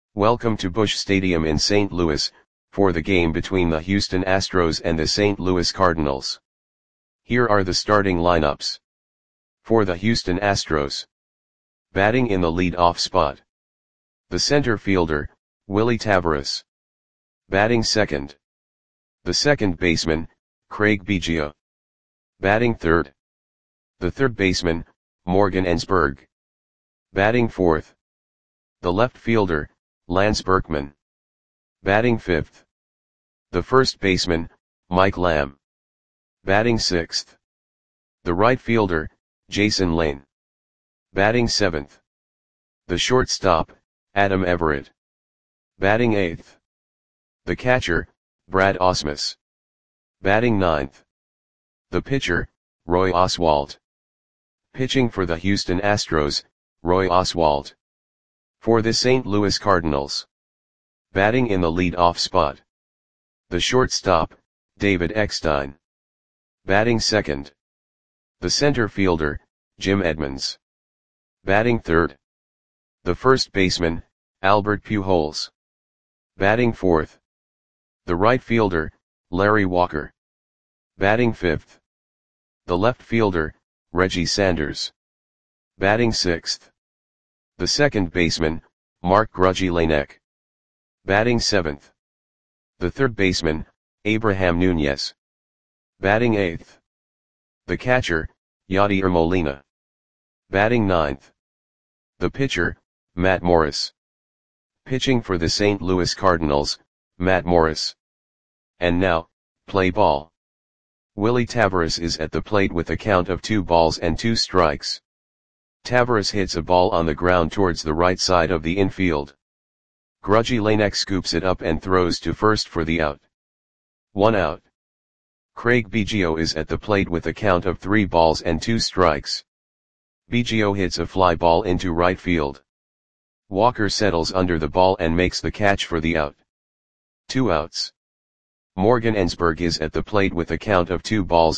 Welcome to Busch Stadium in St. Louis, for the game between the Houston Astros and the St. Louis Cardinals. Here are the starting lineups. For the Houston Astros. Batting in the lead-off spot. The center fielder, Willy Taveras. Batting second. The second baseman, Craig Biggio. Batting third. The third baseman, Morgan Ensberg. Batting fourth. The left fielder, Lance Berkman. Batting fifth. The first baseman, Mike Lamb. Batting sixth. The right fielder, Jason Lane. Batting seventh. The shortstop, Adam Everett. Batting eighth. The catcher, Brad Ausmus. Batting ninth. The pitcher, Roy Oswalt. Pitching for the Houston Astros, Roy Oswalt. For the St. Louis Cardinals. Batting in the lead-off spot. The shortstop, David Eckstein. Batting second. The center fielder, Jim Edmonds. Batting third. The first baseman, Albert Pujols. Batting fourth. The right fielder, Larry Walker. Batting fifth. The left fielder, Reggie Sanders. Batting sixth. The second baseman, Mark Grudzielanek. Batting seventh. The third baseman, Abraham Nunez. Batting eighth. The catcher, Yadier Molina. Batting ninth. The pitcher, Matt Morris. Pitching for the St. Louis Cardinals, Matt Morris. And now, play ball. Willy Taveras is at the plate with a count of 2-2. Taveras hits a ball on the ground towards the right side of the infield. Grudzielanek scoops it up and throws to first for the out. 1 out. Craig Biggio is at the plate with a count of 3-2. Biggio hits a fly ball into right field. Walker settles under the ball and makes the catch for the out. 2 outs. Morgan Ensberg is at the plate with a count of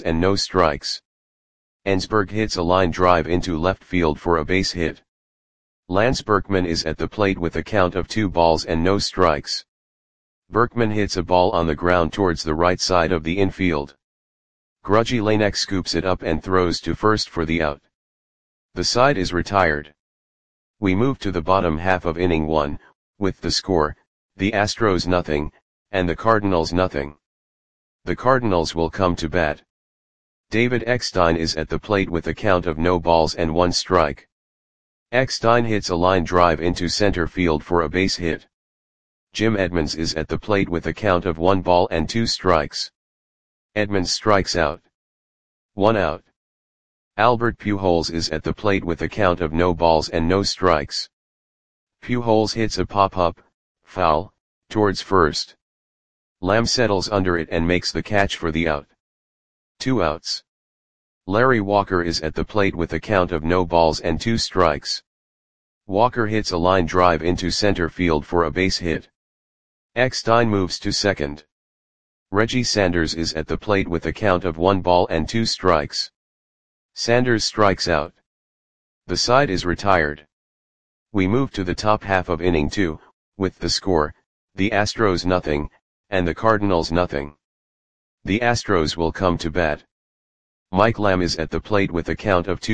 2-0. Ensberg hits a line drive into left field for a base hit. Lance Berkman is at the plate with a count of 2-0. Berkman hits a ball on the ground towards the right side of the infield. Grudzielanek scoops it up and throws to first for the out. The side is retired. We move to the bottom half of inning 1, with the score, the Astros 0, and the Cardinals 0. The Cardinals will come to bat. David Eckstein is at the plate with a count of 0-1. Eckstein hits a line drive into center field for a base hit. Jim Edmonds is at the plate with a count of 1-2. Edmonds strikes out. 1 out. Albert Pujols is at the plate with a count of 0-0. Pujols hits a pop-up, foul, towards first. Lamb settles under it and makes the catch for the out. 2 outs. Larry Walker is at the plate with a count of 0-2. Walker hits a line drive into center field for a base hit. Eckstein moves to second. Reggie Sanders is at the plate with a count of 1-2. Sanders strikes out. The side is retired. We move to the top half of inning 2, with the score, the Astros 0, and the Cardinals 0. The Astros will come to bat. Mike Lamb is at the plate with a count of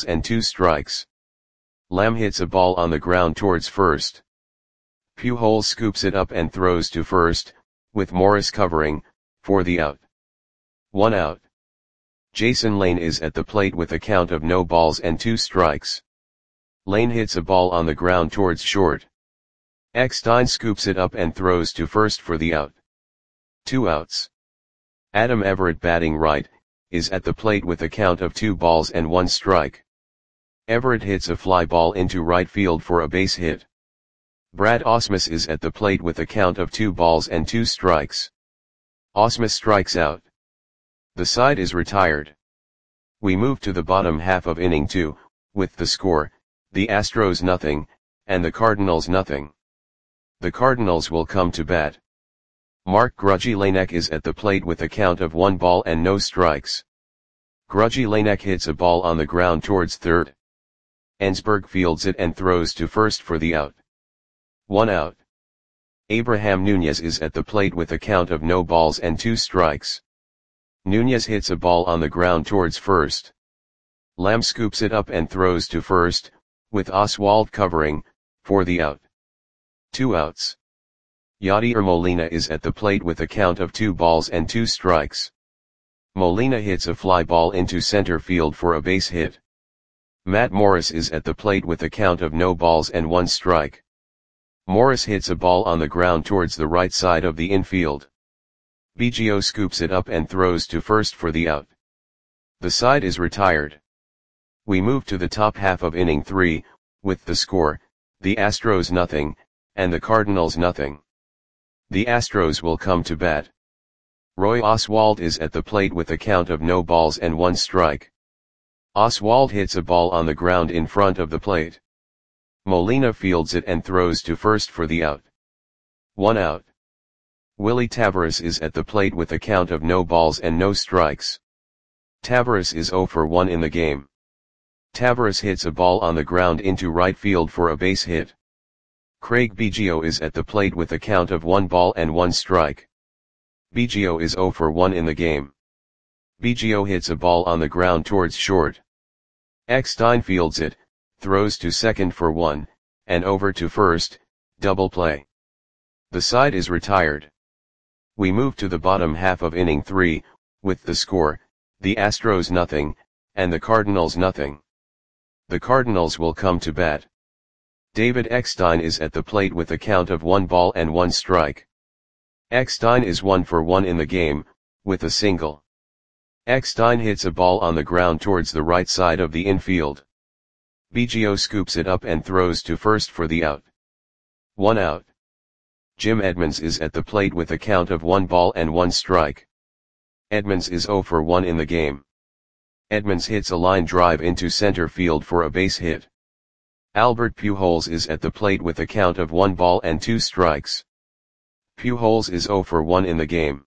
2-2. Lamb hits a ball on the ground towards first. Pujols scoops it up and throws to first, with Morris covering, for the out. 1 out. Jason Lane is at the plate with a count of 0-2. Lane hits a ball on the ground towards short. Eckstein scoops it up and throws to first for the out. 2 outs. Adam Everett, batting right, is at the plate with a count of 2-1. Everett hits a fly ball into right field for a base hit. Brad Ausmus is at the plate with a count of 2-2. Ausmus strikes out. The side is retired. We move to the bottom half of inning 2, with the score, the Astros 0, and the Cardinals 0. The Cardinals will come to bat. Mark Grudzielanek is at the plate with a count of 1-0. Grudzielanek hits a ball on the ground towards third. Ensberg fields it and throws to first for the out. 1 out. Abraham Nunez is at the plate with a count of no balls and 2 strikes. Nunez hits a ball on the ground towards first. Lamb scoops it up and throws to first, with Oswald covering, for the out. 2 outs. Yadier Molina is at the plate with a count of 2 balls and 2 strikes. Molina hits a fly ball into center field for a base hit. Matt Morris is at the plate with a count of no balls and 1 strike. Morris hits a ball on the ground towards the right side of the infield. Biggio scoops it up and throws to first for the out. The side is retired. We move to the top half of inning 3, with the score, the Astros nothing, and the Cardinals nothing. The Astros will come to bat. Roy Oswalt is at the plate with a count of no balls and 1 strike. Oswalt hits a ball on the ground in front of the plate. Molina fields it and throws to first for the out. 1 out. Willie Taveras is at the plate with a count of no balls and no strikes. Taveras is 0 for 1 in the game. Taveras hits a ball on the ground into right field for a base hit. Craig Biggio is at the plate with a count of 1 ball and 1 strike. Biggio is 0 for 1 in the game. Biggio hits a ball on the ground towards short. Eckstein fields it, throws to second for 1, and over to first, double play. The side is retired. We move to the bottom half of inning 3, with the score, the Astros nothing, and the Cardinals nothing. The Cardinals will come to bat. David Eckstein is at the plate with a count of 1 ball and 1 strike. Eckstein is 1 for 1 in the game, with a single. Eckstein hits a ball on the ground towards the right side of the infield. Biggio scoops it up and throws to first for the out. 1 out. Jim Edmonds is at the plate with a count of 1 ball and 1 strike. Edmonds is 0 for 1 in the game. Edmonds hits a line drive into center field for a base hit. Albert Pujols is at the plate with a count of 1 ball and 2 strikes. Pujols is 0 for 1 in the game.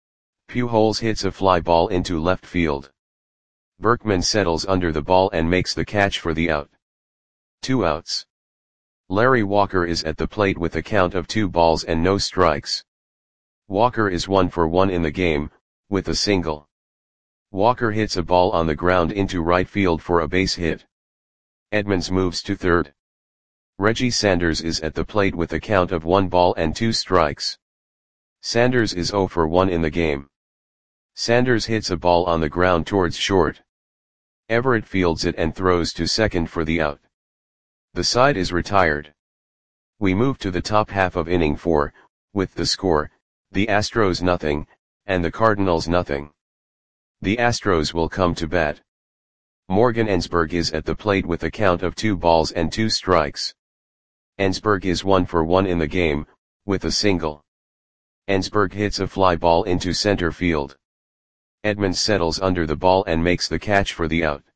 Pujols hits a fly ball into left field. Berkman settles under the ball and makes the catch for the out. 2 outs. Larry Walker is at the plate with a count of 2 balls and no strikes. Walker is 1 for 1 in the game, with a single. Walker hits a ball on the ground into right field for a base hit. Edmonds moves to third. Reggie Sanders is at the plate with a count of 1 ball and 2 strikes. Sanders is 0 for 1 in the game. Sanders hits a ball on the ground towards short. Everett fields it and throws to second for the out. The side is retired. We move to the top half of inning 4, with the score, the Astros nothing, and the Cardinals nothing. The Astros will come to bat. Morgan Ensberg is at the plate with a count of 2 balls and 2 strikes. Ensberg is 1 for 1 in the game, with a single. Ensberg hits a fly ball into center field. Edmonds settles under the ball and makes the catch for the out.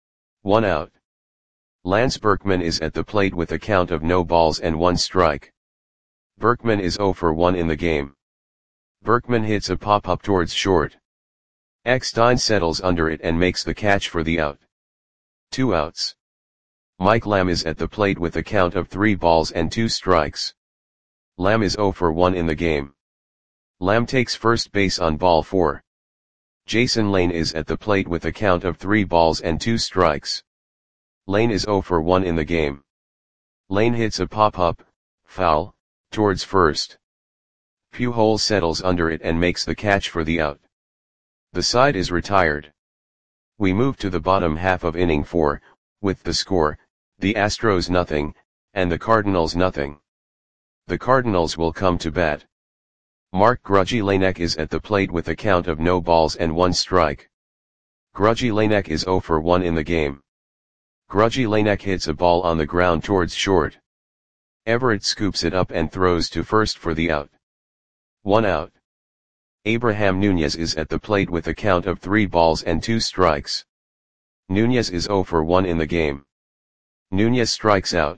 1 out. Lance Berkman is at the plate with a count of no balls and 1 strike. Berkman is 0 for 1 in the game. Berkman hits a pop-up towards short. Eckstein settles under it and makes the catch for the out. 2 outs. Mike Lamb is at the plate with a count of 3 balls and 2 strikes. Lamb is 0 for 1 in the game. Lamb takes first base on ball 4. Jason Lane is at the plate with a count of 3 balls and 2 strikes. Lane is 0 for 1 in the game. Lane hits a pop-up, foul, towards first. Pujols settles under it and makes the catch for the out. The side is retired. We move to the bottom half of inning 4, with the score, the Astros nothing, and the Cardinals nothing. The Cardinals will come to bat. Mark Grudzielanek is at the plate with a count of no balls and 1 strike. Grudzielanek is 0 for 1 in the game. Grudzielanek hits a ball on the ground towards short. Everett scoops it up and throws to first for the out. 1 out. Abraham Nunez is at the plate with a count of 3 balls and 2 strikes. Nunez is 0 for 1 in the game. Nunez strikes out.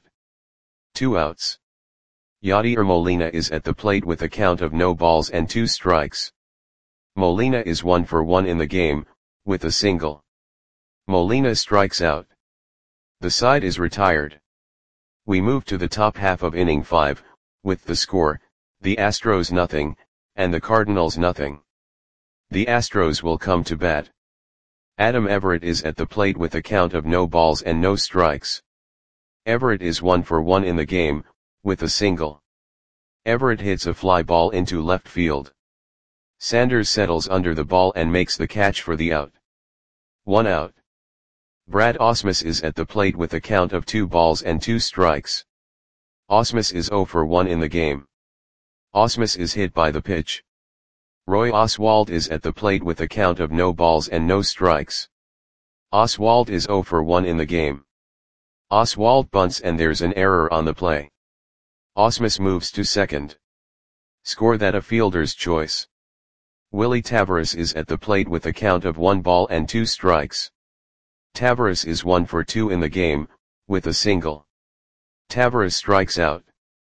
2 outs. Yadier Molina is at the plate with a count of no balls and 2 strikes. Molina is 1 for 1 in the game, with a single. Molina strikes out. The side is retired. We move to the top half of inning 5, with the score, the Astros nothing, and the Cardinals nothing. The Astros will come to bat. Adam Everett is at the plate with a count of no balls and no strikes. Everett is 1 for 1 in the game, with a single. Everett hits a fly ball into left field. Sanders settles under the ball and makes the catch for the out. 1 out. Brad Ausmus is at the plate with a count of 2 balls and 2 strikes. Ausmus is 0 for 1 in the game. Ausmus is hit by the pitch. Roy Oswalt is at the plate with a count of no balls and no strikes. Oswalt is 0 for 1 in the game. Oswalt bunts and there's an error on the play. Ausmus moves to second. Score that a fielder's choice. Willie Taveras is at the plate with a count of 1 ball and 2 strikes. Taveras is 1 for 2 in the game, with a single. Taveras strikes out.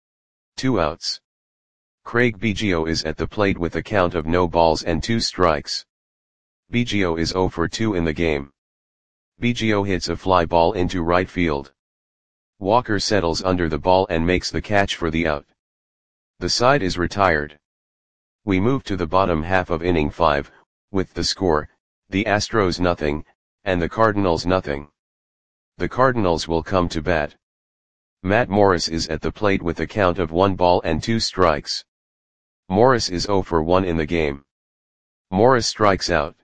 2 outs. Craig Biggio is at the plate with a count of no balls and 2 strikes. Biggio is 0 for 2 in the game. Biggio hits a fly ball into right field. Walker settles under the ball and makes the catch for the out. The side is retired. We move to the bottom half of inning 5, with the score, the Astros nothing, and the Cardinals nothing. The Cardinals will come to bat. Matt Morris is at the plate with a count of 1 ball and 2 strikes. Morris is 0 for 1 in the game. Morris strikes out.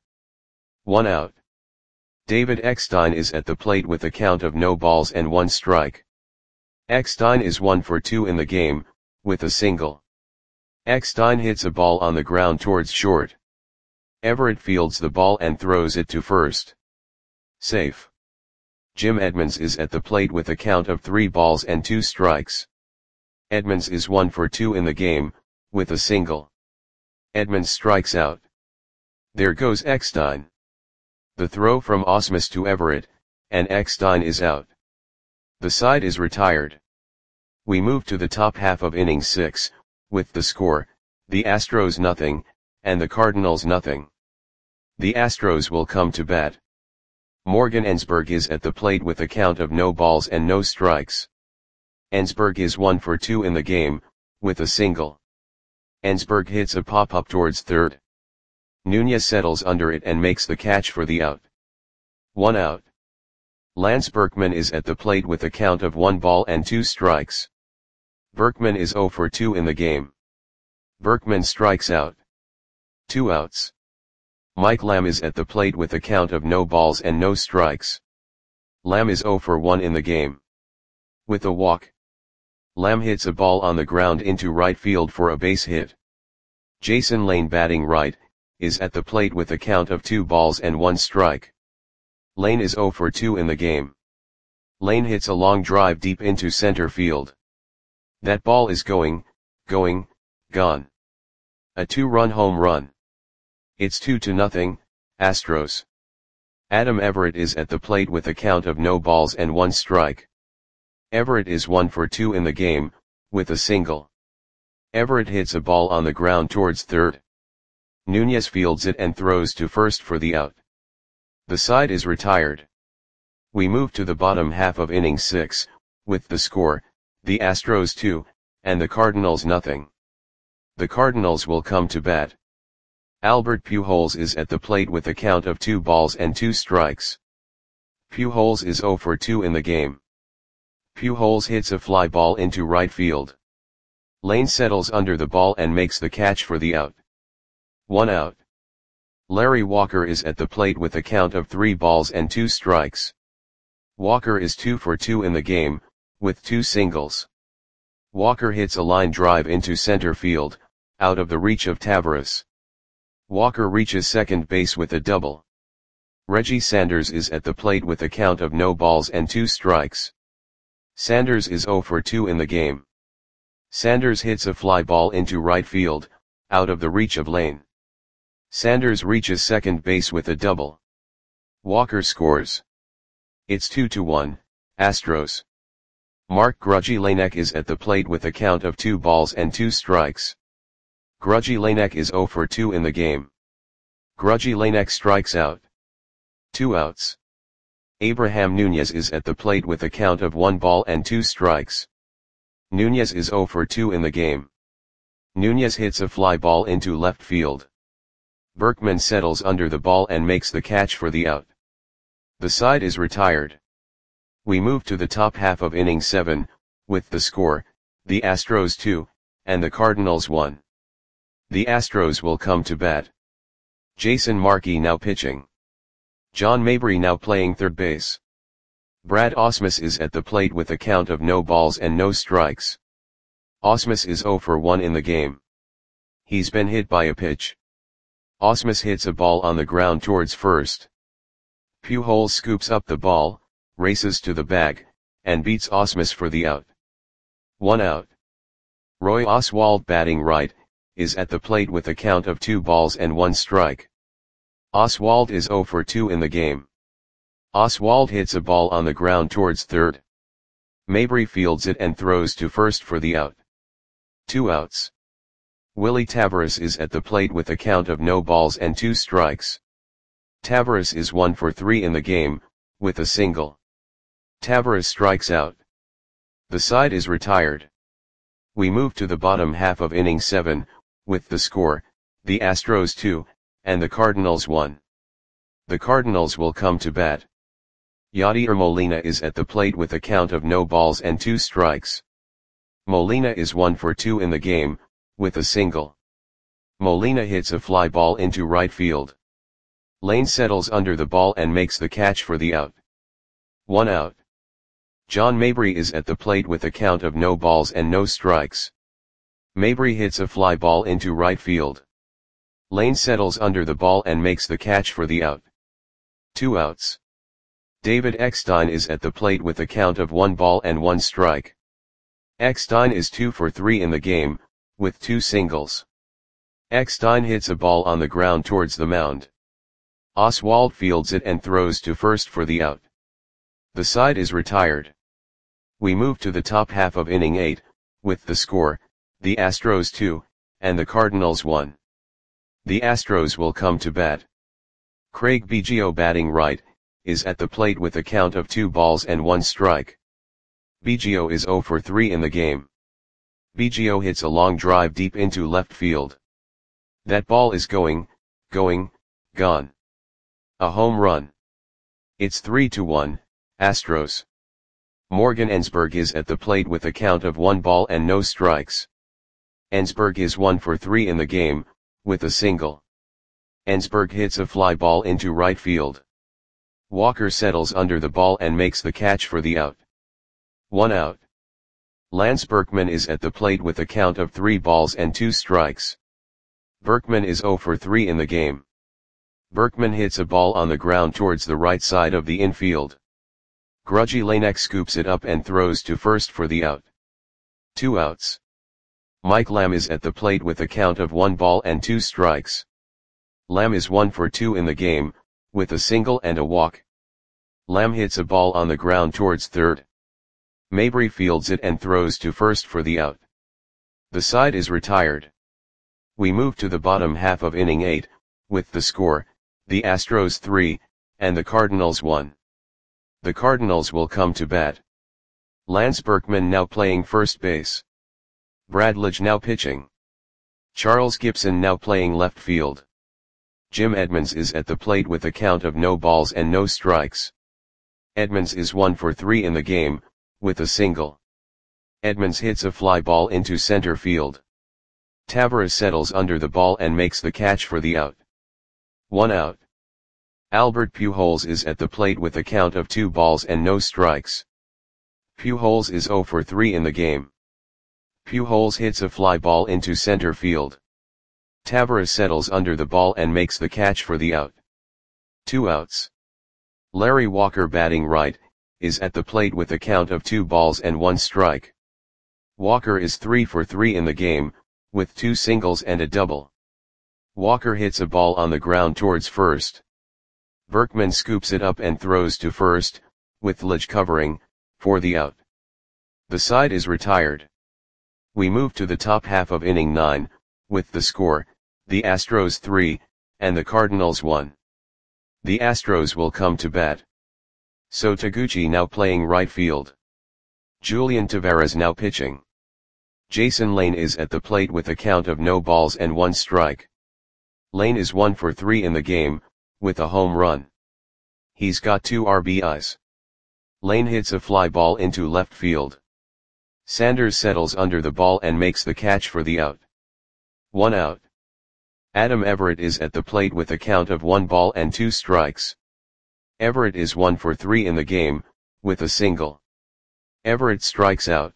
1 out. David Eckstein is at the plate with a count of no balls and 1 strike. Eckstein is 1 for 2 in the game, with a single. Eckstein hits a ball on the ground towards short. Everett fields the ball and throws it to first. Safe. Jim Edmonds is at the plate with a count of 3 balls and 2 strikes. Edmonds is 1 for 2 in the game, with a single. Edmonds strikes out. There goes Eckstein. The throw from Ausmus to Everett, and Eckstein is out. The side is retired. We move to the top half of inning 6, with the score, the Astros nothing, and the Cardinals nothing. The Astros will come to bat. Morgan Ensberg is at the plate with a count of no balls and no strikes. Ensberg is 1 for 2 in the game, with a single. Ensberg hits a pop-up towards third. Nunez settles under it and makes the catch for the out. 1 out. Lance Berkman is at the plate with a count of 1 ball and 2 strikes. Berkman is 0 for 2 in the game. Berkman strikes out. 2 outs. Mike Lamb is at the plate with a count of no balls and no strikes. Lamb is 0 for 1 in the game. With a walk. Lamb hits a ball on the ground into right field for a base hit. Jason Lane, batting right, is at the plate with a count of 2 balls and 1 strike. Lane is 0 for 2 in the game. Lane hits a long drive deep into center field. That ball is gone. A 2-run home run. It's 2-0, Astros. Adam Everett is at the plate with a count of no balls and 1 strike. Everett is 1 for 2 in the game, with a single. Everett hits a ball on the ground towards third. Nunez fields it and throws to first for the out. The side is retired. We move to the bottom half of inning 6, with the score, the Astros 2, and the Cardinals nothing. The Cardinals will come to bat. Albert Pujols is at the plate with a count of 2 balls and 2 strikes. Pujols is 0 for 2 in the game. Pujols hits a fly ball into right field. Lane settles under the ball and makes the catch for the out. 1 out. Larry Walker is at the plate with a count of 3 balls and 2 strikes. Walker is 2 for 2 in the game, with 2 singles. Walker hits a line drive into center field, out of the reach of Taveras. Walker reaches second base with a double. Reggie Sanders is at the plate with a count of no balls and 2 strikes. Sanders is 0 for 2 in the game. Sanders hits a fly ball into right field, out of the reach of Lane. Sanders reaches second base with a double. Walker scores. It's 2-1, Astros. Mark Grudzielanek is at the plate with a count of 2 balls and 2 strikes. Grudzielanek is 0 for 2 in the game. Grudzielanek strikes out. 2 outs. Abraham Nunez is at the plate with a count of 1 ball and 2 strikes. Nunez is 0 for 2 in the game. Nunez hits a fly ball into left field. Berkman settles under the ball and makes the catch for the out. The side is retired. We move to the top half of inning 7, with the score, the Astros 2, and the Cardinals 1. The Astros will come to bat. Jason Markey now pitching. John Mabry now playing third base. Brad Ausmus is at the plate with a count of no balls and no strikes. Ausmus is 0 for 1 in the game. He's been hit by a pitch. Ausmus hits a ball on the ground towards first. Pujols scoops up the ball, races to the bag, and beats Ausmus for the out. 1 out. Roy Oswalt batting right, is at the plate with a count of 2 balls and 1 strike. Oswalt is 0 for 2 in the game. Oswalt hits a ball on the ground towards third. Mabry fields it and throws to first for the out. 2 outs. Willie Taveras is at the plate with a count of no balls and 2 strikes. Taveras is 1 for 3 in the game, with a single. Taveras strikes out. The side is retired. We move to the bottom half of inning 7, with the score, the Astros 2, and the Cardinals 1. The Cardinals will come to bat. Yadier Molina is at the plate with a count of no balls and 2 strikes. Molina is 1 for 2 in the game, with a single. Molina hits a fly ball into right field. Lane settles under the ball and makes the catch for the out. 1 out. John Mabry is at the plate with a count of no balls and no strikes. Mabry hits a fly ball into right field. Lane settles under the ball and makes the catch for the out. 2 outs. David Eckstein is at the plate with a count of 1 ball and 1 strike. Eckstein is 2 for 3 in the game, with 2 singles. Eckstein hits a ball on the ground towards the mound. Oswalt fields it and throws to first for the out. The side is retired. We move to the top half of inning 8, with the score, the Astros 2, and the Cardinals 1. The Astros will come to bat. Craig Biggio batting right, is at the plate with a count of 2 balls and 1 strike. Biggio is 0 for 3 in the game. Biggio hits a long drive deep into left field. That ball is gone. A home run. It's 3-1, Astros. Morgan Ensberg is at the plate with a count of 1 ball and no strikes. Ensberg is 1 for 3 in the game, with a single. Ensberg hits a fly ball into right field. Walker settles under the ball and makes the catch for the out. 1 out. Lance Berkman is at the plate with a count of 3 balls and 2 strikes. Berkman is 0 for 3 in the game. Berkman hits a ball on the ground towards the right side of the infield. Grudgy Lanek scoops it up and throws to first for the out. 2 outs. Mike Lamb is at the plate with a count of 1 ball and 2 strikes. Lamb is 1 for 2 in the game, with a single and a walk. Lamb hits a ball on the ground towards third. Mabry fields it and throws to first for the out. The side is retired. We move to the bottom half of inning 8, with the score, the Astros 3, and the Cardinals 1. The Cardinals will come to bat. Lance Berkman now playing first base. Brad Lidge now pitching. Charles Gibson now playing left field. Jim Edmonds is at the plate with a count of no balls and no strikes. Edmonds is 1 for 3 in the game, with a single. Edmonds hits a fly ball into center field. Taveras settles under the ball and makes the catch for the out. 1 out. Albert Pujols is at the plate with a count of 2 balls and no strikes. Pujols is 0 for 3 in the game. Pujols hits a fly ball into center field. Taveras settles under the ball and makes the catch for the out. 2 outs. Larry Walker batting right, is at the plate with a count of 2 balls and 1 strike. Walker is 3 for 3 in the game, with 2 singles and a double. Walker hits a ball on the ground towards first. Berkman scoops it up and throws to first, with Lidge covering, for the out. The side is retired. We move to the top half of inning 9, with the score, the Astros 3, and the Cardinals 1. The Astros will come to bat. So Taguchi now playing right field. Julian Taveras now pitching. Jason Lane is at the plate with a count of no balls and 1 strike. Lane is 1 for 3 in the game, with a home run. He's got 2 RBIs. Lane hits a fly ball into left field. Sanders settles under the ball and makes the catch for the out. 1 out. Adam Everett is at the plate with a count of 1 ball and 2 strikes. Everett is 1 for 3 in the game, with a single. Everett strikes out.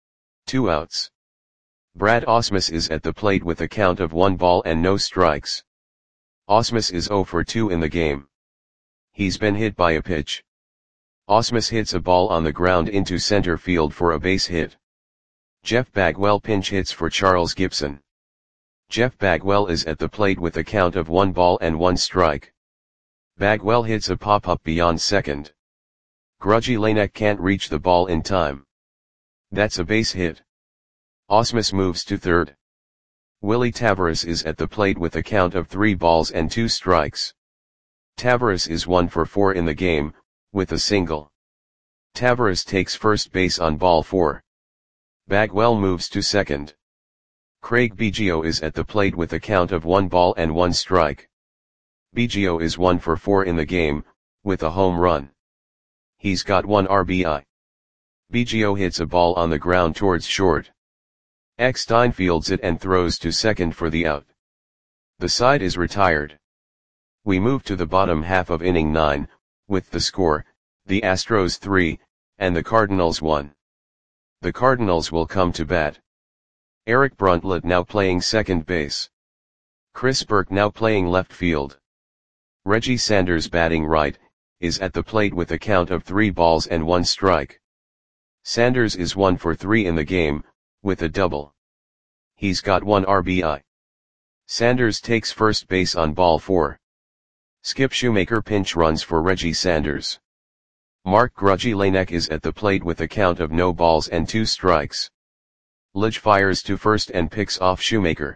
2 outs. Brad Ausmus is at the plate with a count of 1 ball and no strikes. Ausmus is 0 for 2 in the game. He's been hit by a pitch. Ausmus hits a ball on the ground into center field for a base hit. Jeff Bagwell pinch hits for Charles Gibson. Jeff Bagwell is at the plate with a count of 1 ball and 1 strike. Bagwell hits a pop-up beyond second. Grudgy Lanek can't reach the ball in time. That's a base hit. Ausmus moves to third. Willie Tavares is at the plate with a count of 3 balls and 2 strikes. Tavares is 1 for 4 in the game, with a single. Tavares takes first base on ball 4. Bagwell moves to second. Craig Biggio is at the plate with a count of 1 ball and 1 strike. Biggio is 1 for 4 in the game, with a home run. He's got 1 RBI. Biggio hits a ball on the ground towards short. Eckstein fields it and throws to second for the out. The side is retired. We move to the bottom half of inning 9, with the score, the Astros 3, and the Cardinals 1. The Cardinals will come to bat. Eric Bruntlett now playing second base. Chris Burke now playing left field. Reggie Sanders batting right, is at the plate with a count of 3 balls and 1 strike. Sanders is 1 for 3 in the game, with a double. He's got 1 RBI. Sanders takes first base on ball 4. Skip Shoemaker pinch runs for Reggie Sanders. Mark Grudgy Lanek is at the plate with a count of no balls and 2 strikes. Lidge fires to first and picks off Shoemaker.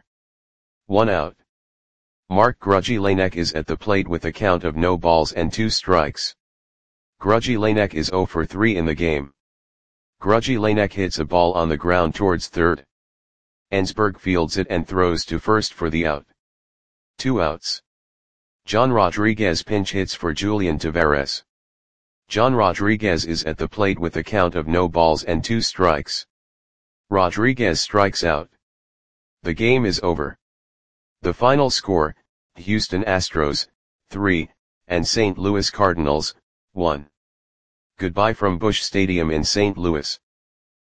1 out. Mark Grudgy Lanek is at the plate with a count of no balls and 2 strikes. Grudgy Lanek is 0 for 3 in the game. Grudgy Lanek hits a ball on the ground towards third. Ensberg fields it and throws to first for the out. 2 outs. John Rodriguez pinch hits for Julian Tavares. John Rodriguez is at the plate with a count of no balls and 2 strikes. Rodriguez strikes out. The game is over. The final score, Houston Astros, 3, and St. Louis Cardinals, 1. Goodbye from Busch Stadium in St. Louis.